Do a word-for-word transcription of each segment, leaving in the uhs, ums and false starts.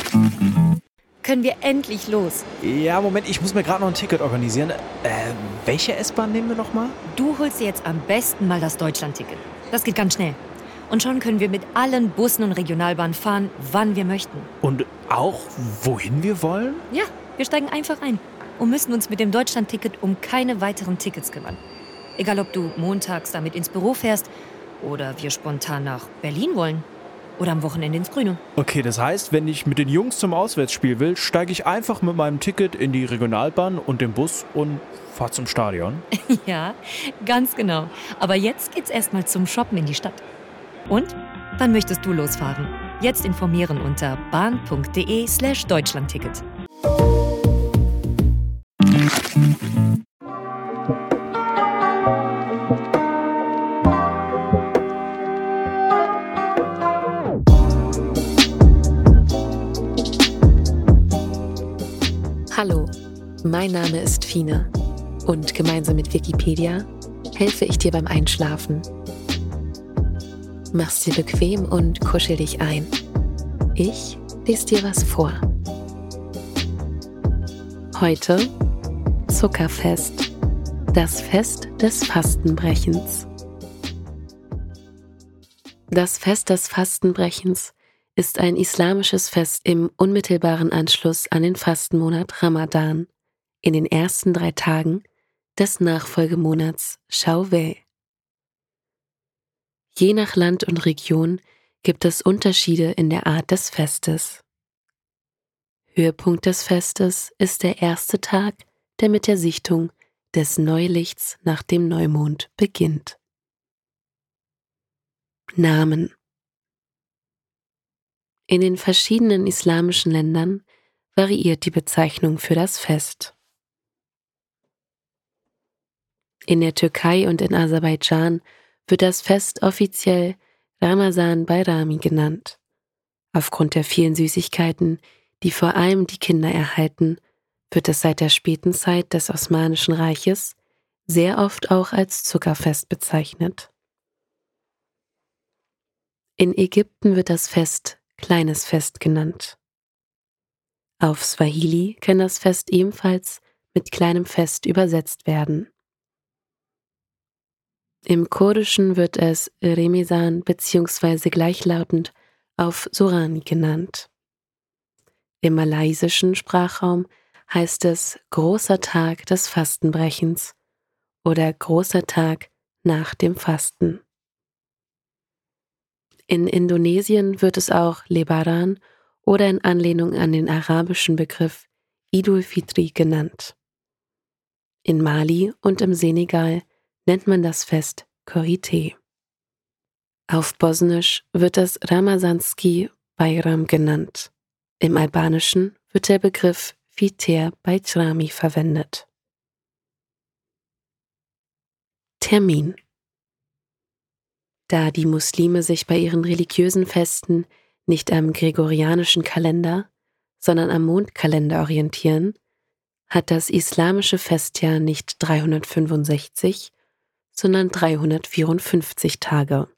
Können wir endlich los? Ja, Moment, ich muss mir gerade noch ein Ticket organisieren. Äh, welche S-Bahn nehmen wir nochmal? Du holst dir jetzt am besten mal das Deutschland-Ticket. Das geht ganz schnell. Und schon können wir mit allen Bussen und Regionalbahnen fahren, wann wir möchten. Und auch, wohin wir wollen? Ja, wir steigen einfach ein und müssen uns mit dem Deutschland-Ticket um keine weiteren Tickets kümmern. Egal, ob du montags damit ins Büro fährst oder wir spontan nach Berlin wollen. Oder am Wochenende ins Grüne. Okay, das heißt, wenn ich mit den Jungs zum Auswärtsspiel will, steige ich einfach mit meinem Ticket in die Regionalbahn und den Bus und fahre zum Stadion. Ja, ganz genau. Aber jetzt geht's erstmal zum Shoppen in die Stadt. Und? Wann möchtest du losfahren? Jetzt informieren unter bahn.de slash Deutschlandticket. Hallo, mein Name ist Fine und gemeinsam mit Wikipedia helfe ich dir beim Einschlafen. Mach's dir bequem und kuschel dich ein. Ich lese dir was vor. Heute Zuckerfest, das Fest des Fastenbrechens. Das Fest des Fastenbrechens ist ein islamisches Fest im unmittelbaren Anschluss an den Fastenmonat Ramadan, in den ersten drei Tagen des Nachfolgemonats Schawwal. Je nach Land und Region gibt es Unterschiede in der Art des Festes. Höhepunkt des Festes ist der erste Tag, der mit der Sichtung des Neulichts nach dem Neumond beginnt. Namen. In den verschiedenen islamischen Ländern variiert die Bezeichnung für das Fest. In der Türkei und in Aserbaidschan wird das Fest offiziell Ramazan Bayrami genannt. Aufgrund der vielen Süßigkeiten, die vor allem die Kinder erhalten, wird es seit der späten Zeit des Osmanischen Reiches sehr oft auch als Zuckerfest bezeichnet. In Ägypten wird das Fest Kleines Fest genannt. Auf Swahili kann das Fest ebenfalls mit kleinem Fest übersetzt werden. Im Kurdischen wird es Remezan bzw. gleichlautend auf Sorani genannt. Im malaysischen Sprachraum heißt es Großer Tag des Fastenbrechens oder Großer Tag nach dem Fasten. In Indonesien wird es auch Lebaran oder in Anlehnung an den arabischen Begriff Idul Fitri genannt. In Mali und im Senegal nennt man das Fest Korité. Auf Bosnisch wird es Ramazanski Bayram genannt. Im Albanischen wird der Begriff Fiter Bajrami verwendet. Termin. Da die Muslime sich bei ihren religiösen Festen nicht am gregorianischen Kalender, sondern am Mondkalender orientieren, hat das islamische Festjahr nicht dreihundertfünfundsechzig, sondern dreihundertvierundfünfzig Tage.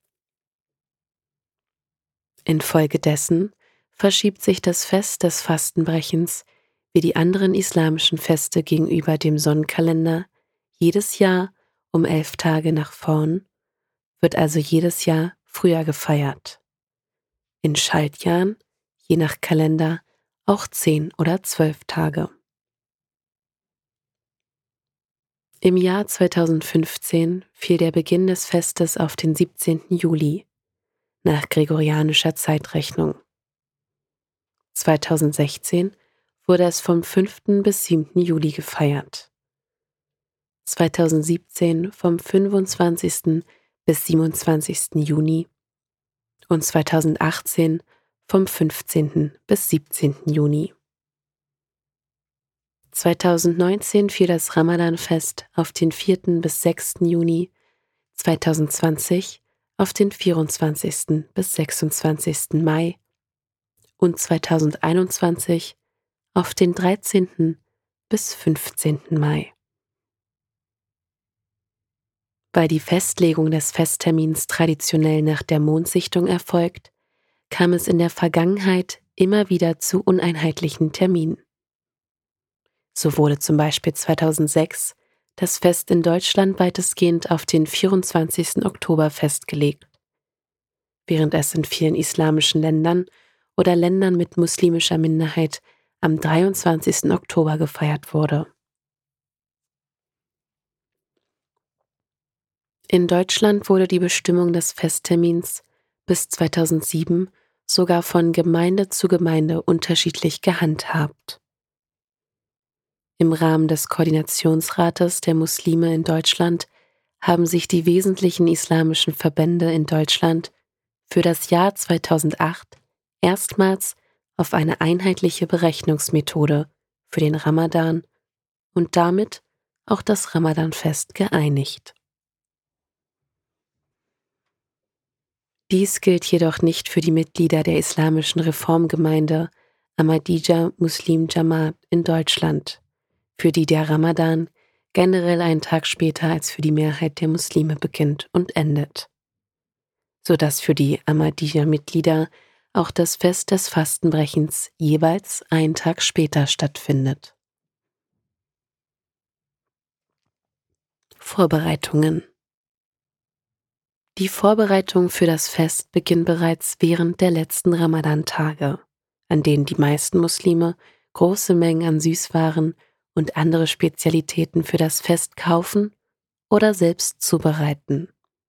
Infolgedessen verschiebt sich das Fest des Fastenbrechens wie die anderen islamischen Feste gegenüber dem Sonnenkalender jedes Jahr um elf Tage nach vorn, wird also jedes Jahr früher gefeiert. In Schaltjahren, je nach Kalender, auch zehn oder zwölf Tage. Im Jahr zweitausendfünfzehn fiel der Beginn des Festes auf den siebzehnten Juli, nach gregorianischer Zeitrechnung. zweitausendsechzehn wurde es vom fünften bis siebten Juli gefeiert. zweitausendsiebzehn vom fünfundzwanzigsten bis siebenundzwanzigsten Juni und zweitausendachtzehn vom fünfzehnten bis siebzehnten Juni. zweitausendneunzehn fiel das Ramadan-Fest auf den vierten bis sechsten Juni, zweitausendzwanzig auf den vierundzwanzigsten bis sechsundzwanzigsten Mai und zweitausendeinundzwanzig auf den dreizehnten bis fünfzehnten Mai. Weil die Festlegung des Festtermins traditionell nach der Mondsichtung erfolgt, kam es in der Vergangenheit immer wieder zu uneinheitlichen Terminen. So wurde zum Beispiel zweitausendsechs das Fest in Deutschland weitestgehend auf den vierundzwanzigsten Oktober festgelegt, während es in vielen islamischen Ländern oder Ländern mit muslimischer Minderheit am dreiundzwanzigsten Oktober gefeiert wurde. In Deutschland wurde die Bestimmung des Festtermins bis zweitausendsieben sogar von Gemeinde zu Gemeinde unterschiedlich gehandhabt. Im Rahmen des Koordinationsrates der Muslime in Deutschland haben sich die wesentlichen islamischen Verbände in Deutschland für das Jahr zweitausendacht erstmals auf eine einheitliche Berechnungsmethode für den Ramadan und damit auch das Ramadanfest geeinigt. Dies gilt jedoch nicht für die Mitglieder der islamischen Reformgemeinde Ahmadiyya Muslim Jamaat in Deutschland, für die der Ramadan generell einen Tag später als für die Mehrheit der Muslime beginnt und endet, sodass für die Ahmadiyya-Mitglieder auch das Fest des Fastenbrechens jeweils einen Tag später stattfindet. Vorbereitungen. Die Vorbereitung für das Fest beginnt bereits während der letzten Ramadan-Tage, an denen die meisten Muslime große Mengen an Süßwaren und andere Spezialitäten für das Fest kaufen oder selbst zubereiten.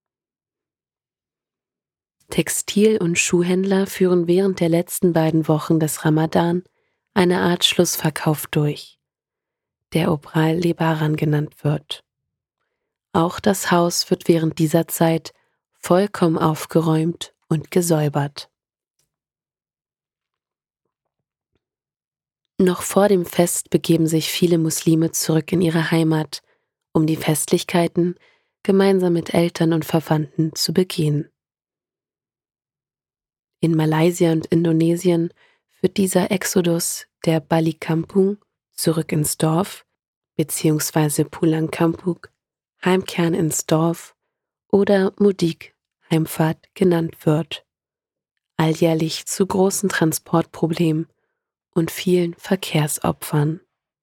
Textil- und Schuhhändler führen während der letzten beiden Wochen des Ramadan eine Art Schlussverkauf durch, der Obral Lebaran genannt wird. Auch das Haus wird während dieser Zeit vollkommen aufgeräumt und gesäubert. Noch vor dem Fest begeben sich viele Muslime zurück in ihre Heimat, um die Festlichkeiten gemeinsam mit Eltern und Verwandten zu begehen. In Malaysia und Indonesien wird dieser Exodus der Balik Kampung, zurück ins Dorf, bzw. Pulang Kampung, Heimkehren ins Dorf, oder Mudik, Heimfahrt genannt wird, alljährlich zu großen Transportproblemen und vielen Verkehrsopfern.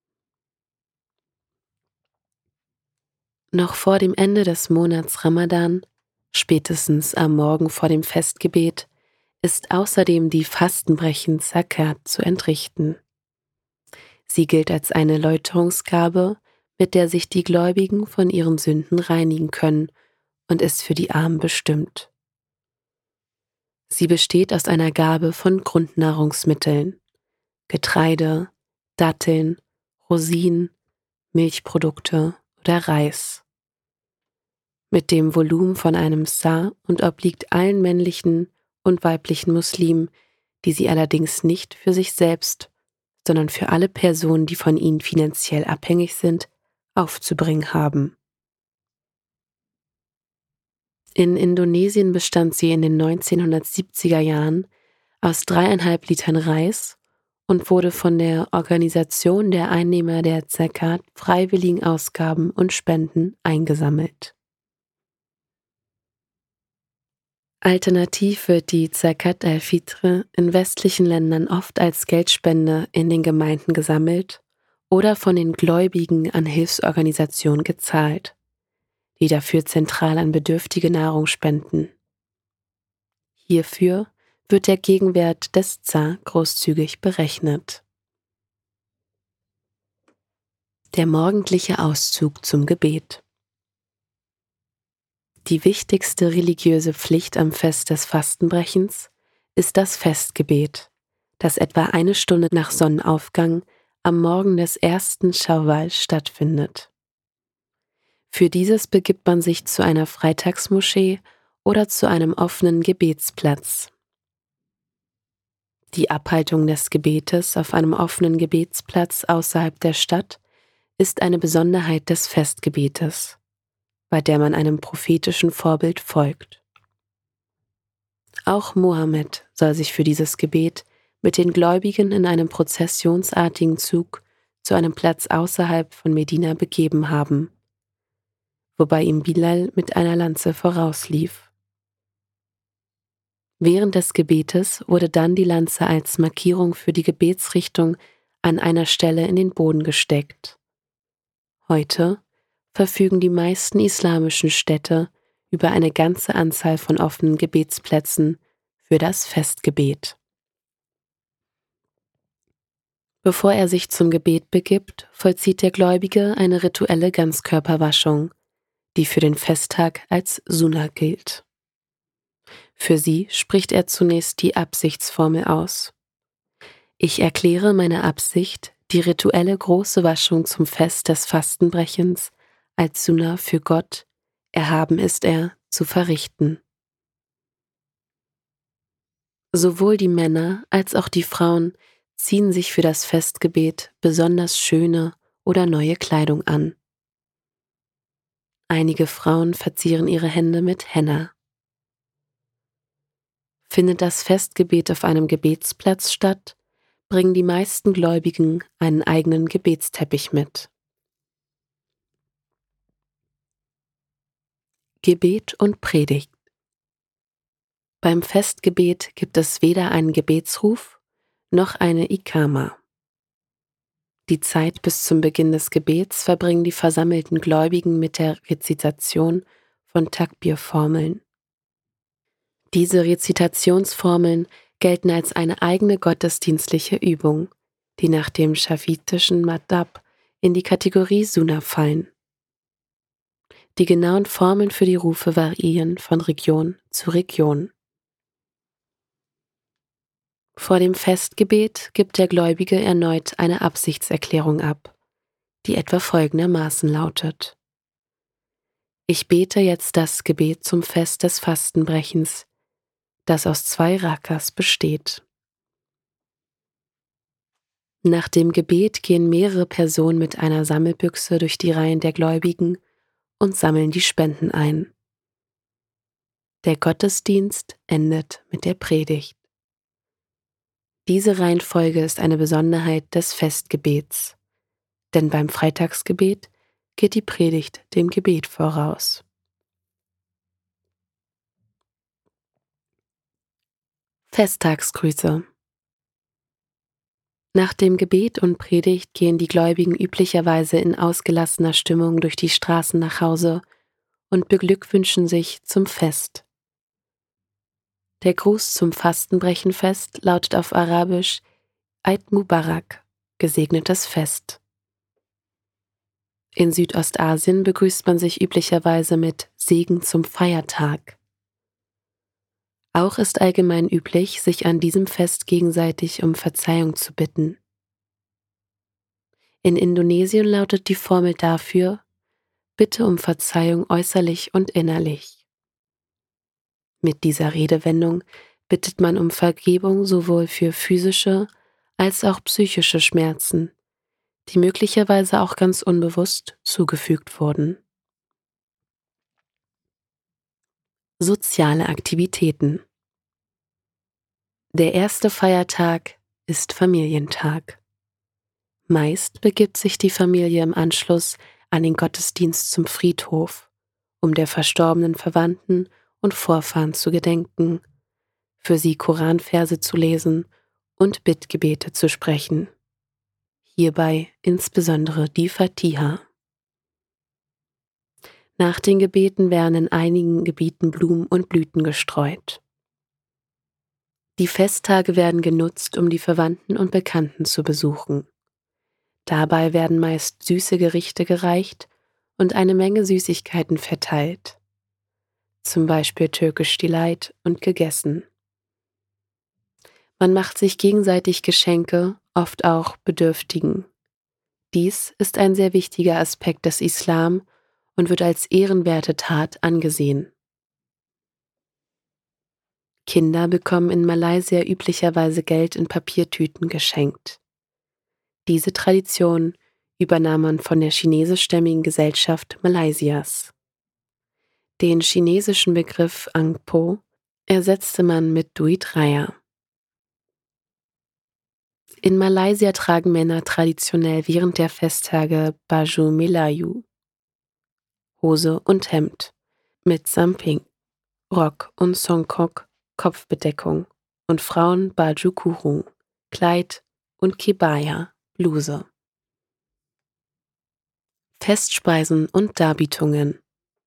Noch vor dem Ende des Monats Ramadan, spätestens am Morgen vor dem Festgebet, ist außerdem die Fastenbrechen-Zakat zu entrichten. Sie gilt als eine Läuterungsgabe, mit der sich die Gläubigen von ihren Sünden reinigen können und ist für die Armen bestimmt. Sie besteht aus einer Gabe von Grundnahrungsmitteln, Getreide, Datteln, Rosinen, Milchprodukte oder Reis. Mit dem Volumen von einem Sa und obliegt allen männlichen und weiblichen Muslimen, die sie allerdings nicht für sich selbst, sondern für alle Personen, die von ihnen finanziell abhängig sind, aufzubringen haben. In Indonesien bestand sie in den neunzehnhundertsiebziger Jahren aus dreieinhalb Litern Reis und wurde von der Organisation der Einnehmer der Zakat freiwilligen Ausgaben und Spenden eingesammelt. Alternativ wird die Zakat al-Fitr in westlichen Ländern oft als Geldspende in den Gemeinden gesammelt oder von den Gläubigen an Hilfsorganisationen gezahlt, die dafür zentral an bedürftige Nahrung spenden. Hierfür wird der Gegenwert des Za großzügig berechnet. Der morgendliche Auszug zum Gebet. Die wichtigste religiöse Pflicht am Fest des Fastenbrechens ist das Festgebet, das etwa eine Stunde nach Sonnenaufgang am Morgen des ersten Schawwal stattfindet. Für dieses begibt man sich zu einer Freitagsmoschee oder zu einem offenen Gebetsplatz. Die Abhaltung des Gebetes auf einem offenen Gebetsplatz außerhalb der Stadt ist eine Besonderheit des Festgebetes, bei der man einem prophetischen Vorbild folgt. Auch Mohammed soll sich für dieses Gebet mit den Gläubigen in einem prozessionsartigen Zug zu einem Platz außerhalb von Medina begeben haben, wobei ihm Bilal mit einer Lanze vorauslief. Während des Gebetes wurde dann die Lanze als Markierung für die Gebetsrichtung an einer Stelle in den Boden gesteckt. Heute verfügen die meisten islamischen Städte über eine ganze Anzahl von offenen Gebetsplätzen für das Festgebet. Bevor er sich zum Gebet begibt, vollzieht der Gläubige eine rituelle Ganzkörperwaschung, die für den Festtag als Sunna gilt. Für sie spricht er zunächst die Absichtsformel aus. Ich erkläre meine Absicht, die rituelle große Waschung zum Fest des Fastenbrechens als Sunna für Gott, erhaben ist er, zu verrichten. Sowohl die Männer als auch die Frauen ziehen sich für das Festgebet besonders schöne oder neue Kleidung an. Einige Frauen verzieren ihre Hände mit Henna. Findet das Festgebet auf einem Gebetsplatz statt, bringen die meisten Gläubigen einen eigenen Gebetsteppich mit. Gebet und Predigt. Beim Festgebet gibt es weder einen Gebetsruf noch eine Ikama. Die Zeit bis zum Beginn des Gebets verbringen die versammelten Gläubigen mit der Rezitation von Takbir-Formeln. Diese Rezitationsformeln gelten als eine eigene gottesdienstliche Übung, die nach dem schafitischen Madhab in die Kategorie Sunna fallen. Die genauen Formeln für die Rufe variieren von Region zu Region. Vor dem Festgebet gibt der Gläubige erneut eine Absichtserklärung ab, die etwa folgendermaßen lautet: Ich bete jetzt das Gebet zum Fest des Fastenbrechens, das aus zwei Rakas besteht. Nach dem Gebet gehen mehrere Personen mit einer Sammelbüchse durch die Reihen der Gläubigen und sammeln die Spenden ein. Der Gottesdienst endet mit der Predigt. Diese Reihenfolge ist eine Besonderheit des Festgebets, denn beim Freitagsgebet geht die Predigt dem Gebet voraus. Festtagsgrüße. Nach dem Gebet und Predigt gehen die Gläubigen üblicherweise in ausgelassener Stimmung durch die Straßen nach Hause und beglückwünschen sich zum Fest. Der Gruß zum Fastenbrechenfest lautet auf Arabisch Eid Mubarak, gesegnetes Fest. In Südostasien begrüßt man sich üblicherweise mit Segen zum Feiertag. Auch ist allgemein üblich, sich an diesem Fest gegenseitig um Verzeihung zu bitten. In Indonesien lautet die Formel dafür: Bitte um Verzeihung äußerlich und innerlich. Mit dieser Redewendung bittet man um Vergebung sowohl für physische als auch psychische Schmerzen, die möglicherweise auch ganz unbewusst zugefügt wurden. Soziale Aktivitäten. Der erste Feiertag ist Familientag. Meist begibt sich die Familie im Anschluss an den Gottesdienst zum Friedhof, um der verstorbenen Verwandten und Vorfahren zu gedenken, für sie Koranverse zu lesen und Bittgebete zu sprechen. Hierbei insbesondere die Fatiha. Nach den Gebeten werden in einigen Gebieten Blumen und Blüten gestreut. Die Festtage werden genutzt, um die Verwandten und Bekannten zu besuchen. Dabei werden meist süße Gerichte gereicht und eine Menge Süßigkeiten verteilt. Zum Beispiel Türkisch Delight und gegessen. Man macht sich gegenseitig Geschenke, oft auch Bedürftigen. Dies ist ein sehr wichtiger Aspekt des Islam und wird als ehrenwerte Tat angesehen. Kinder bekommen in Malaysia üblicherweise Geld in Papiertüten geschenkt. Diese Tradition übernahm man von der chinesischstämmigen Gesellschaft Malaysias. Den chinesischen Begriff Ang Po ersetzte man mit Duit Raya. In Malaysia tragen Männer traditionell während der Festtage Baju Melayu, Hose und Hemd, mit Samping, Rock und Songkok Kopfbedeckung und Frauen Baju Kurung, Kleid und Kebaya, Bluse. Festspeisen und Darbietungen.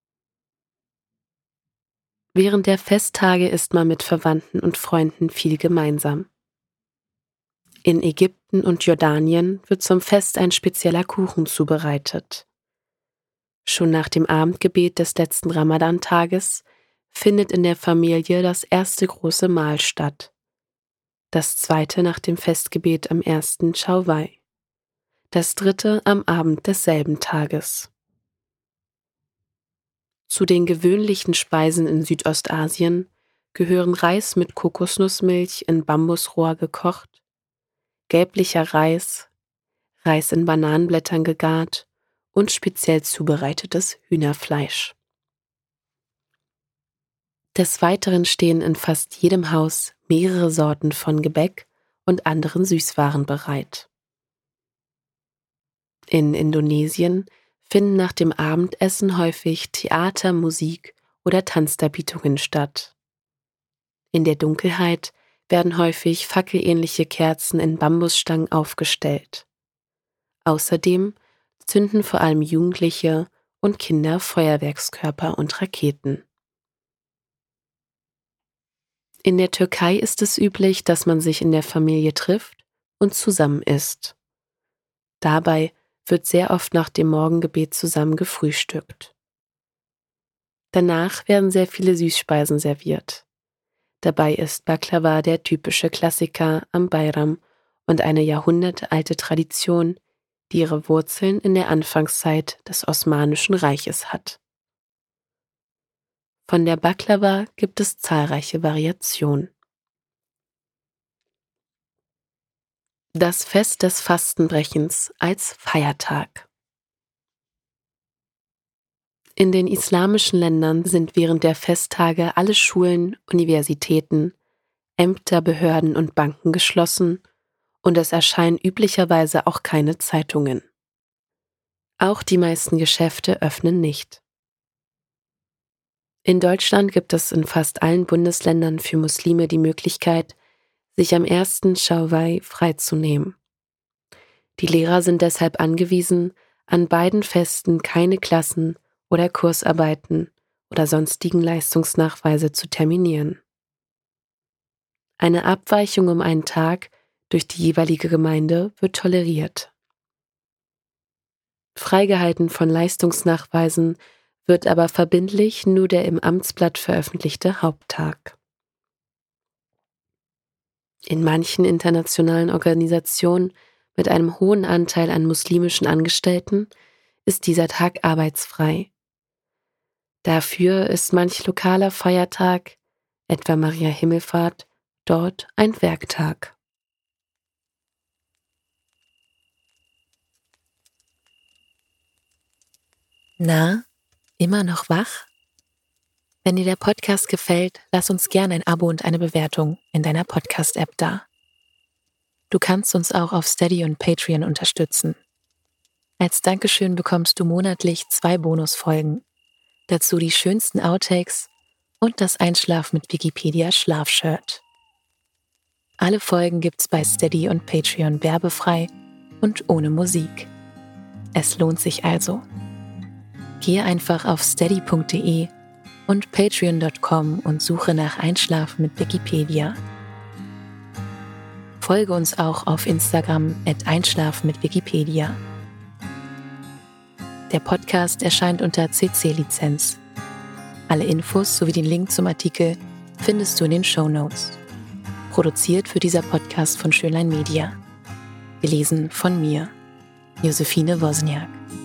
Während der Festtage isst man mit Verwandten und Freunden viel gemeinsam. In Ägypten und Jordanien wird zum Fest ein spezieller Kuchen zubereitet. Schon nach dem Abendgebet des letzten Ramadan-Tages findet in der Familie das erste große Mahl statt. Das zweite nach dem Festgebet am ersten Schawwal. Das dritte am Abend desselben Tages. Zu den gewöhnlichen Speisen in Südostasien gehören Reis mit Kokosnussmilch in Bambusrohr gekocht, gelblicher Reis, Reis in Bananenblättern gegart und speziell zubereitetes Hühnerfleisch. Des Weiteren stehen in fast jedem Haus mehrere Sorten von Gebäck und anderen Süßwaren bereit. In Indonesien finden nach dem Abendessen häufig Theater-, Musik- oder Tanzdarbietungen statt. In der Dunkelheit werden häufig fackelähnliche Kerzen in Bambusstangen aufgestellt. Außerdem zünden vor allem Jugendliche und Kinder Feuerwerkskörper und Raketen. In der Türkei ist es üblich, dass man sich in der Familie trifft und zusammen isst. Dabei wird sehr oft nach dem Morgengebet zusammen gefrühstückt. Danach werden sehr viele Süßspeisen serviert. Dabei ist Baklava der typische Klassiker am Bayram und eine jahrhundertealte Tradition, die ihre Wurzeln in der Anfangszeit des Osmanischen Reiches hat. Von der Baklava gibt es zahlreiche Variationen. Das Fest des Fastenbrechens als Feiertag. In den islamischen Ländern sind während der Festtage alle Schulen, Universitäten, Ämter, Behörden und Banken geschlossen und es erscheinen üblicherweise auch keine Zeitungen. Auch die meisten Geschäfte öffnen nicht. In Deutschland gibt es in fast allen Bundesländern für Muslime die Möglichkeit, sich am ersten Schawwal freizunehmen. Die Lehrer sind deshalb angewiesen, an beiden Festen keine Klassen oder Kursarbeiten oder sonstigen Leistungsnachweise zu terminieren. Eine Abweichung um einen Tag durch die jeweilige Gemeinde wird toleriert. Freigehalten von Leistungsnachweisen wird aber verbindlich nur der im Amtsblatt veröffentlichte Haupttag. In manchen internationalen Organisationen mit einem hohen Anteil an muslimischen Angestellten ist dieser Tag arbeitsfrei. Dafür ist manch lokaler Feiertag, etwa Maria Himmelfahrt, dort ein Werktag. Na, immer noch wach? Wenn dir der Podcast gefällt, lass uns gerne ein Abo und eine Bewertung in deiner Podcast-App da. Du kannst uns auch auf Steady und Patreon unterstützen. Als Dankeschön bekommst du monatlich zwei Bonusfolgen, dazu die schönsten Outtakes und das Einschlaf mit Wikipedia Schlafshirt. Alle Folgen gibt's bei Steady und Patreon werbefrei und ohne Musik. Es lohnt sich also. Gehe einfach auf steady punkt de und patreon punkt com und suche nach Einschlafen mit Wikipedia. Folge uns auch auf Instagram at einschlafen mit Wikipedia. Der Podcast erscheint unter C C-Lizenz. Alle Infos sowie den Link zum Artikel findest du in den Shownotes. Produziert wird dieser Podcast von Schönlein Media. Gelesen von mir, Josephine Wozniak.